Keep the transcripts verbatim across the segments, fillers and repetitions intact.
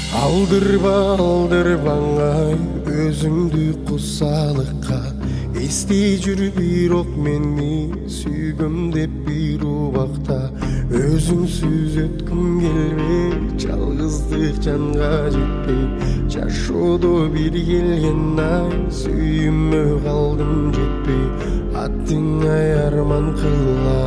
Алдырба, алдырбаңай өзүңдү кусалыкка. Эстей жүр бирок мени сүйгөм деп бир убакта. Өзүңсүз өткүм келбей, жалгыздык жанга жетпей. Жашоодо бир келген ай, сүйүмө калдым жетпей. Аттыңай арман кыла.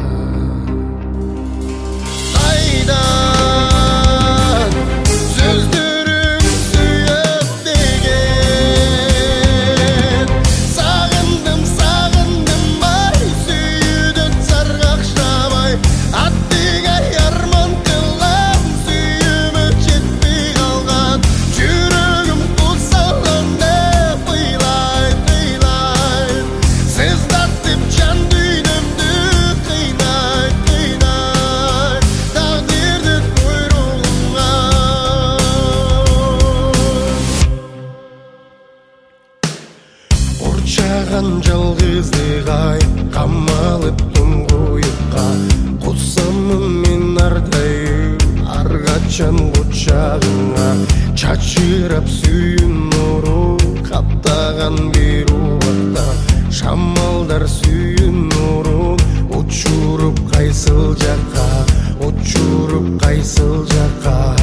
Урчаган жалгыздык ай, камалып туңгуюкка. Кусамын мен ардайым ар качан кучагыңа. Чачырап сүйүүн нуру каптаган бир убакта. Шамалдар сүйүүн нурун учуруп кайсыл жакка, учуруп кайсыл жакка.